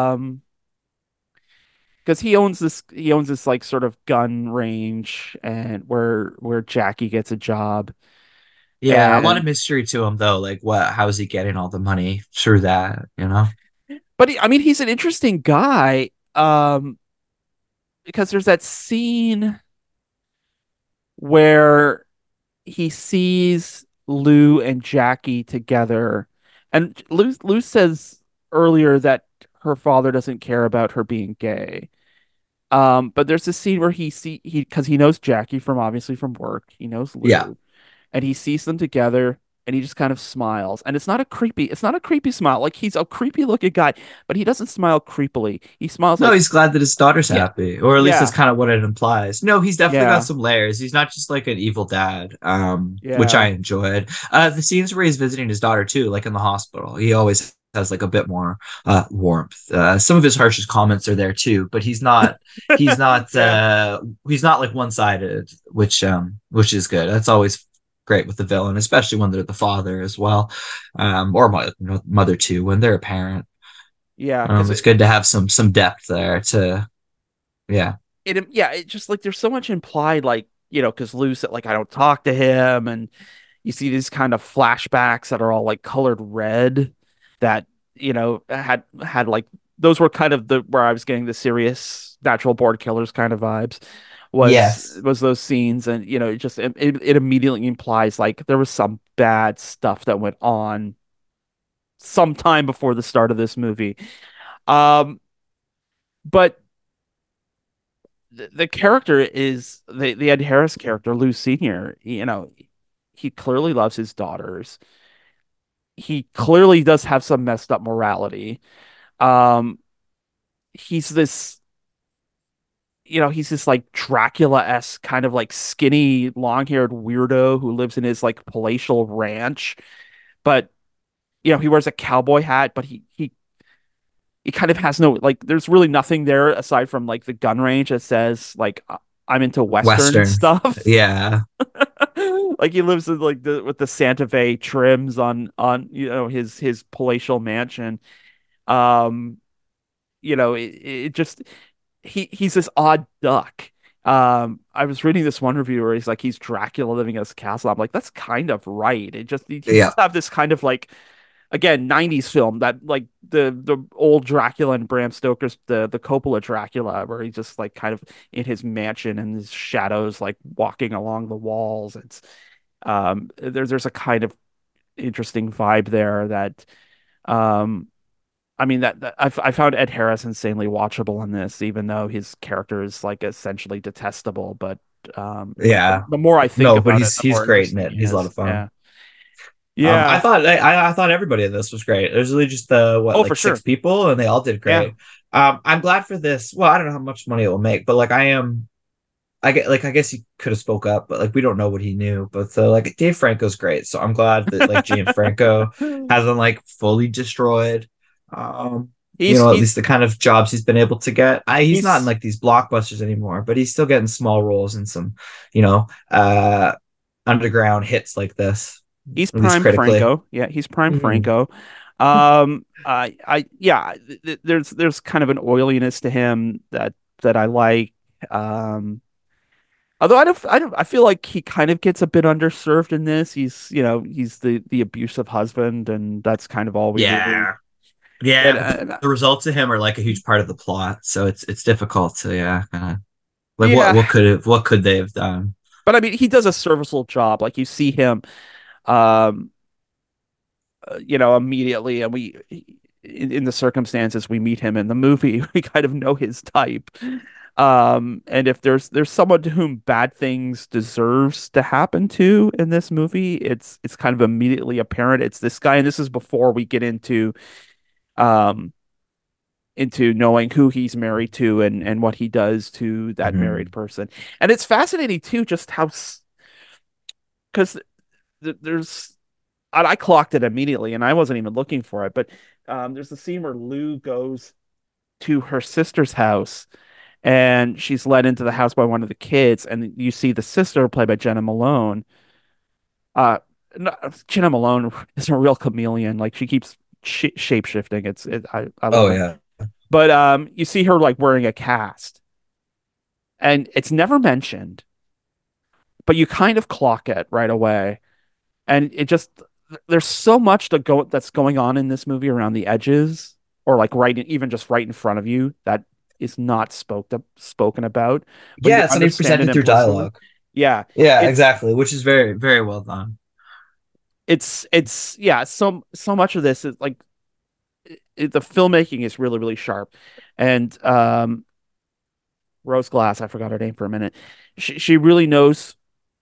because he owns this like sort of gun range and where Jackie gets a job. Yeah, a lot of And mystery to him though. Like, how is he getting all the money through that? You know? but I mean he's an interesting guy because there's that scene where he sees Lou and Jackie together, and Lou says earlier that her father doesn't care about her being gay. But there's this scene where he because he knows Jackie from obviously from work, he knows Yeah. Lou, and he sees them together and he just kind of smiles. And it's not a creepy smile. Like he's a creepy looking guy, but he doesn't smile creepily. He smiles No, like, he's glad that his daughter's yeah, happy, or at least that's yeah, kind of what it implies. No, he's definitely got yeah, some layers. He's not just like an evil dad, which I yeah, enjoyed. The scenes where he's visiting his daughter too, like in the hospital, he always has like a bit more warmth. Some of his harshest comments are there too, but he's not yeah, he's not like one-sided, which is good. That's always great with the villain, especially when they're the father as well, or mother too, when they're a parent. yeah. Because It's good to have some depth there to yeah. it just like there's so much implied, like because Lou said like I don't talk to him, and you see these kind of flashbacks that are all like colored red that had like those were kind of the where I was getting the serious natural born killers kind of vibes Yes. was those scenes, and it immediately implies like there was some bad stuff that went on sometime before the start of this movie. um but the character is the Ed Harris character, Lou Senior. He clearly loves his daughters. He clearly does have some messed up morality. Um, he's this, he's this like Dracula-esque kind of like skinny, long-haired weirdo who lives in his like palatial ranch, but he wears a cowboy hat, but he kind of has no like. There's really nothing there aside from like the gun range that says like I'm into Western Western. stuff. Yeah. Like he lives in like with the Santa Fe trims on his palatial mansion. Um, it just he's this odd duck. I was reading this one review where he's like he's Dracula living in his castle. I'm like that's kind of right. He Yeah. does have this kind of like again 90s film that like the old Dracula and Bram Stoker's the Coppola Dracula where he's just like kind of in his mansion and his shadows like walking along the walls. It's there's a kind of interesting vibe there that um I mean that I found Ed Harris insanely watchable in this, even though his character is like essentially detestable. But Yeah. the more I think No, but about it, he's the he's more great in interesting it. he He's a lot is. of fun. Yeah. I Yeah. thought I thought everybody in this was great. There's really just the what Oh, for like six sure. people, and they all did Yeah. great. I'm glad for this. Well, I don't know how much money it will make, but like I am. I get like I guess he could have spoke up, but like we don't know what he knew. But like Dave Franco's great, so I'm glad that like James Franco hasn't like fully destroyed. Um, He's at he's least the kind of jobs he's been able to get. He's not in he's like these blockbusters anymore, but he's still getting small roles in some, you know, uh, underground hits like this, he's at least prime critically. Franco. Yeah, he's prime Mhm. Franco. Yeah, there's kind of an oiliness to him that I like. Um, Although I feel like he kind of gets a bit underserved in this. He's the abusive husband, and that's kind of all we really. Yeah, yeah, And, but and the results of him are like a huge part of the plot, so it's difficult to kind of like yeah, what could they have done? but I mean, he does a serviceable job. Like you see him, um, immediately, and in the circumstances we meet him in the movie, we kind of know his type. And if there's someone to whom bad things deserves to happen to in this movie, it's kind of immediately apparent. It's this guy, and this is before we get um into knowing who he's married to and what he does to that married Mhm. person. And it's fascinating too, just how because there's I clocked it immediately, and I wasn't even looking for it, but there's a scene where Lou goes to her sister's house and she's led into the house by one of the kids, and you see the sister played by Jenna Malone. Uh, Jenna Malone is a real chameleon. Like she keeps shape shifting. I love Oh her. yeah. But you see her like wearing a cast, and it's never mentioned, but you kind of clock it right away, and it just there's so much that's going on in this movie around the edges, or like even just right in front of you that is not spoken about, but you Yeah, it's not even understand it presented through implicitly. dialogue. Yeah, Yeah, it's exactly, which is very, very well done. it's yeah. So much of this is like the filmmaking is really really sharp, and Rose Glass, I forgot her name for a minute. She really knows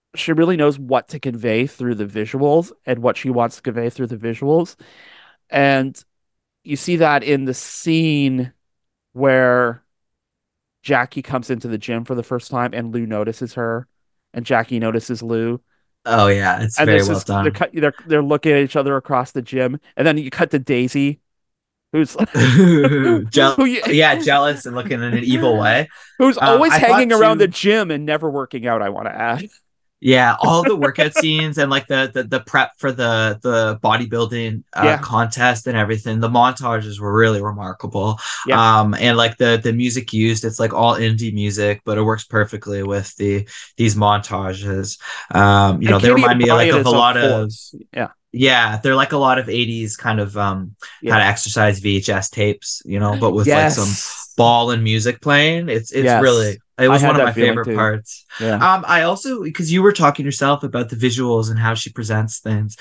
what to convey through the visuals and what she wants to convey through the visuals. And you see that in the scene where Jackie comes into the gym for the first time and Lou notices her and Jackie notices Lou. Oh yeah, it's And very this well is they're done. cut they're looking at each other across the gym. And then you cut to Daisy, who's who you, Yeah, jealous and looking in an evil way. who's always I thought hanging around the too. gym and never working out, I want to add. Yeah, all the workout scenes and like the prep for the bodybuilding Yeah. contest and everything. The montages were really remarkable. Yeah. And like the music used, it's like all indie music, but it works perfectly with these montages. And They Katie remind me like O'Brien of a is a lot of force. Yeah. yeah, they're like a lot of 80s kind of how Yeah. to exercise VHS tapes, but with like some Yes. ball and music playing. It's Yes. really it I was had one of that my feeling favorite too. parts. Yeah. I also because you were talking yourself about the visuals and how she presents things.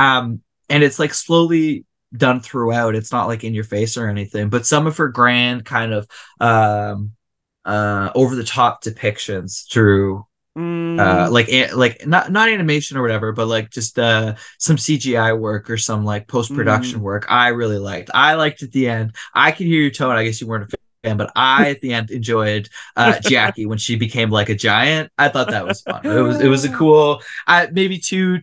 And it's like slowly done throughout. It's not like in your face or anything, but some of her grand kind of um over the top depictions through Mm, like not animation or whatever, but like just some CGI work or some like post production mm. work. I liked at the end. I can hear your tone. I guess you weren't a fan, but I at the end enjoyed Jackie when she became like a giant. I thought that was fun. It was a cool, maybe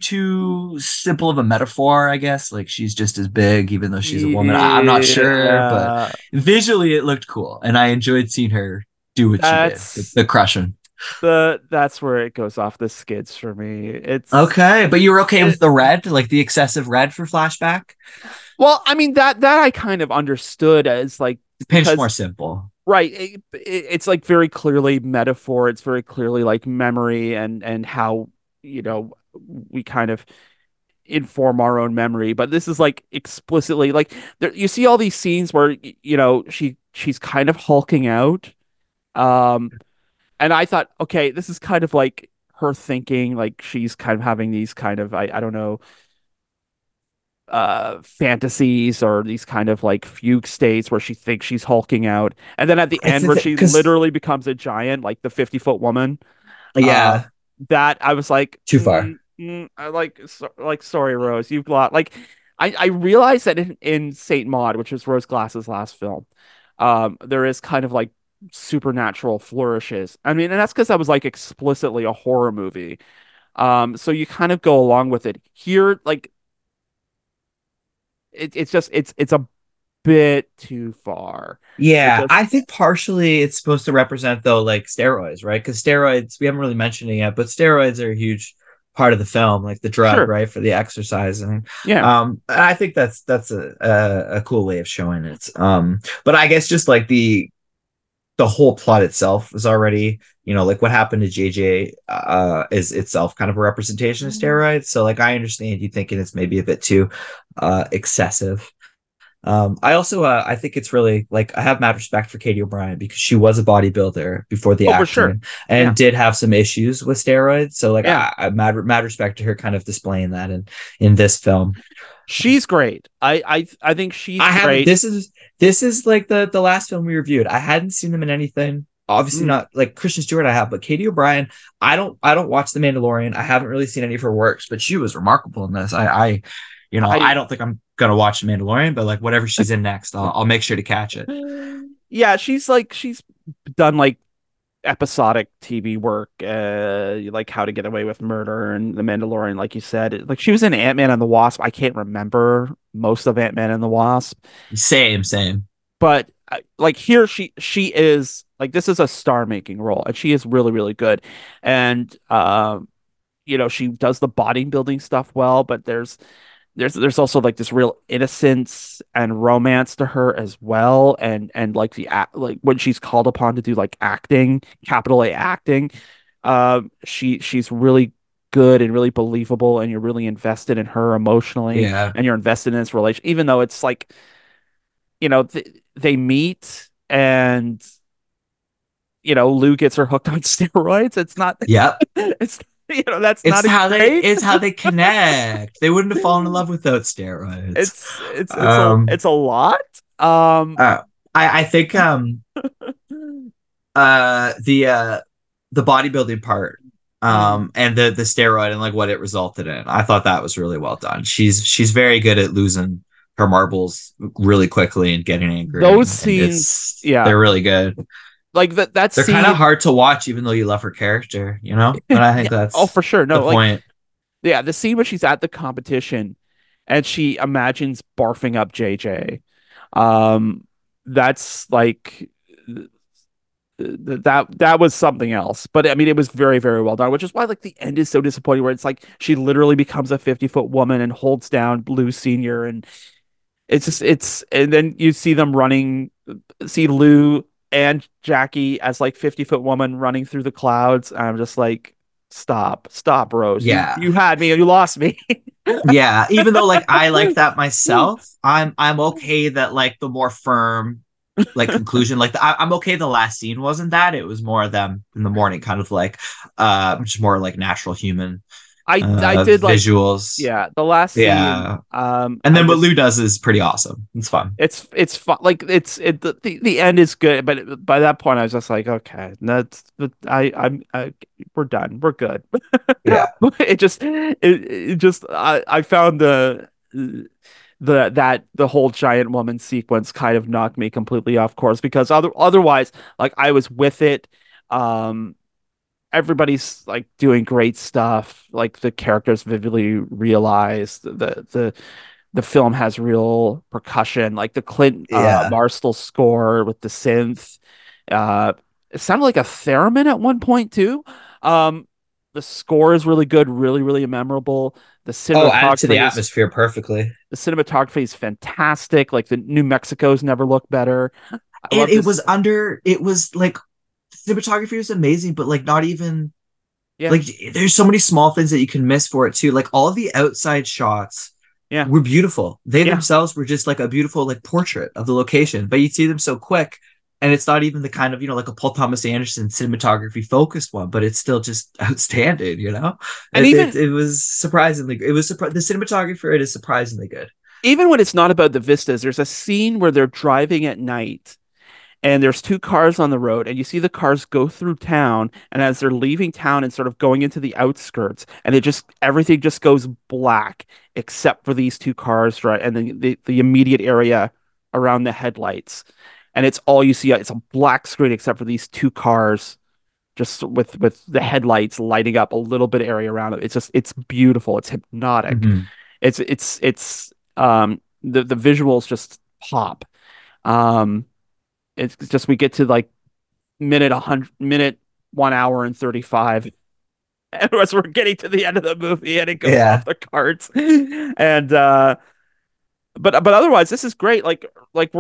too simple of a metaphor, I guess. Like she's just as big even though she's a woman. I'm not sure, but Yeah. visually it looked cool and I enjoyed seeing her do what she did, That's the crushing. that's where it goes off the skids for me. Okay, but you were okay with It, the red, like the excessive red for flashback? well, I mean that I kind of understood as like Pinch more because simple. right, it's like very clearly metaphor. It's very clearly like memory and how you know we kind of inform our own memory. But this is like explicitly like you see all these scenes where she's kind of hulking out. Um, and I thought, okay, this is kind of like her thinking, like she's kind of having these kind of I don't know fantasies or these kind of like fugue states where she thinks she's hulking out, and then at the It's end where she because literally becomes a giant, like the 50-foot woman. Uh, yeah, that I was like, too far. Sorry, Rose, you've got like I realized that in Saint Maud, which was Rose Glass's last film, there is kind of like supernatural flourishes. I mean, and that's because that was like explicitly a horror movie. So you kind of go along with it. Here, like it's just it's a bit too far. It Yeah, just I think partially it's supposed to represent though like steroids, right? Because steroids, we haven't really mentioned it yet, but steroids are a huge part of the film, like the drug, sure, right, for the exercising. yeah. I think that's a cool way of showing it. But I guess just like the whole plot itself is already, like what happened to JJ is itself kind of a representation of steroids. So like I understand you thinking it's maybe a bit too excessive. I also I think it's really like I have mad respect for Katie O'Brien because she was a bodybuilder before the Oh, for sure. acting Yeah, and did have some issues with steroids. So like yeah. I mad respect to her kind of displaying that in this film. She's great. I think she's I haven't. great. This is like the last film we reviewed. I hadn't seen them in anything. Obviously Mm. not like Christian Stewart. I have, but Katie O'Brien. I don't watch The Mandalorian. I haven't really seen any of her works, but she was remarkable in this. I I don't think I'm gonna watch The Mandalorian, but like whatever she's in next, I'll make sure to catch it. yeah, she's done like episodic TV work, like How to Get Away with Murder and The Mandalorian, like you said. Like she was in Ant-Man and the Wasp. I can't remember most of Ant-Man and the Wasp, Same. but like here she is like this is a star-making role, and she is really really good. And she does the bodybuilding stuff well, but there's also like this real innocence and romance to her as well, and like like when she's called upon to do like acting, capital A acting, she's really good and really believable, and you're really invested in her emotionally, Yeah. and you're invested in this relation, even though it's like they meet, and Lou gets her hooked on steroids. It's not Yep. it's that's not great. It's how they connect. They wouldn't have fallen in love without steroids. It's a lot. Uh, I think the the bodybuilding part Mhm. and the steroid and like what it resulted in. I thought that was really well done. She's very good at losing her marbles really quickly and getting angry, Those and scenes, yeah, they're really good. like that They're kind of scene. hard to watch even though you love her character, you know? And I think Yeah, oh, that's for sure. the No, like, point. yeah, the scene where she's at the competition and she imagines barfing up JJ. Um, that's like that was something else. But I mean, it was very, very well done, which is why like the end is so disappointing, where it's like she literally becomes a 50-foot woman and holds down Lou Senior, and and then you see them running, see Lou and Jackie as like 50-foot woman running through the clouds. And I'm just like, stop, Rose. You Yeah. you had me, you lost me. Yeah, even though like I like that myself, I'm okay that like the more firm like conclusion, like I'm okay the last scene wasn't that. It was more of them in the morning, kind of like just more like natural human I did like, visuals. yeah, the last scene. Yeah. And I then what just Lou does is pretty awesome. It's fun. it's fun. Like the end is good, but by that point I was just like, okay, that's we're done, we're good. Yeah. It just I found the whole giant woman sequence kind of knocked me completely off course, because otherwise like I was with it. Um, Everybody's like doing great stuff. Like the characters vividly realized the film has real percussion, like the Clint Yeah. Marstal score with the synth. Uh, it sounded like a theremin at one point too. Um, the score is really good, really, really memorable. The Oh, added to the cinematography is atmosphere perfectly. the cinematography is fantastic. Like the New Mexico's never looked better. I And love this. it was like cinematography was amazing, but like not even Yeah, like there's so many small things that you can miss for it too. Like all of the outside shots yeah, were beautiful. They yeah. themselves were just like a beautiful like portrait of the location, but you'd see them so quick. And it's not even the kind of, like a Paul Thomas Anderson cinematography focused one, but it's still just outstanding. And It was surprisingly, the cinematography for it is surprisingly good. even when it's not about the vistas, there's a scene where they're driving at night, and there's two cars on the road, and you see the cars go through town, and as they're leaving town and sort of going into the outskirts, and everything just goes black except for these two cars, right? And the immediate area around the headlights. And it's all you see. It's a black screen except for these two cars, just with the headlights lighting up a little bit of area around it. It's beautiful. It's hypnotic. Mhm. The visuals just pop. Um, it's just we get to like minute 1 hour and 35, and as we're getting to the end of the movie, and it goes Yeah. off the carts, and but otherwise, this is great. Like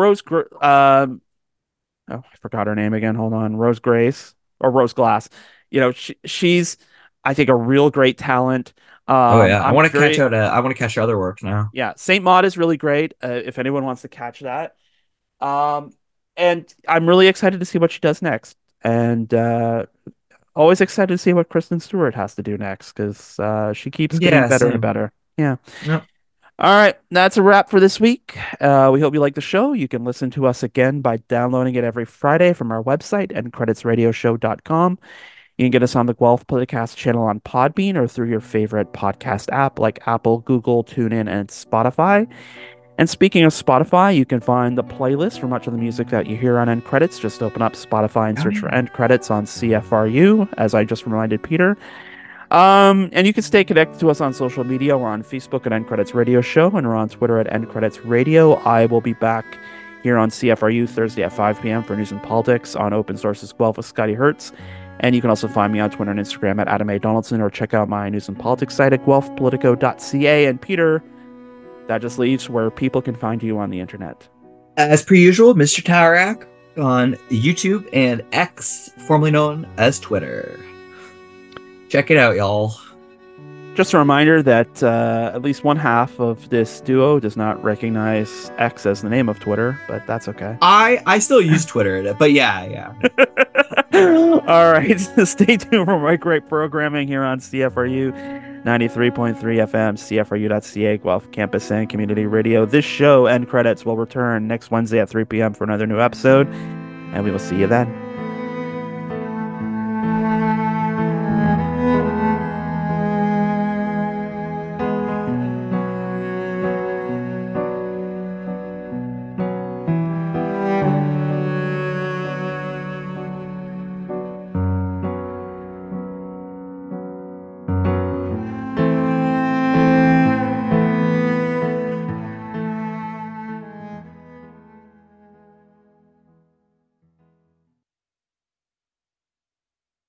oh, I forgot her name again. Hold on, Rose Grace or Rose Glass. She's I think a real great talent. Oh yeah. I'm very I want to catch her other work now. Yeah. Saint Maud is really great. If anyone wants to catch that, um, and I'm really excited to see what she does next, and always excited to see what Kristen Stewart has to do next because she keeps getting Yeah, better and same. better. Yeah. Yep. All right, that's a wrap for this week. We hope you like the show. You can listen to us again by downloading it every Friday from our website, endcreditsradioshow.com. You can get us on the Guelph Podcast channel on Podbean or through your favorite podcast app like Apple, Google, TuneIn, and Spotify. And speaking of Spotify, you can find the playlist for much of the music that you hear on End Credits. Just open up Spotify and Oh, search for yeah. End Credits on CFRU, as I just reminded Peter. And you can stay connected to us on social media. We're on Facebook at End Credits Radio Show, and we're on Twitter at End Credits Radio. I will be back here on CFRU Thursday at 5 p.m. for news and politics on Open Sources Guelph with Scotty Hertz. And you can also find me on Twitter and Instagram at Adam A. Donaldson, or check out my news and politics site at guelphpolitico.ca. And Peter, that just leaves where people can find you on the internet. As per usual, Mr. Tarak on YouTube and X, formerly known as Twitter. Check it out, y'all. Just a reminder that at least one half of this duo does not recognize X as the name of Twitter, but that's okay. I still use Twitter, but yeah. All right. Stay tuned for more great programming here on CFRU 93.3 FM, CFRU.ca, Guelph Campus and Community Radio. This show, End Credits, will return next Wednesday at 3 p.m. for another new episode, and we will see you then.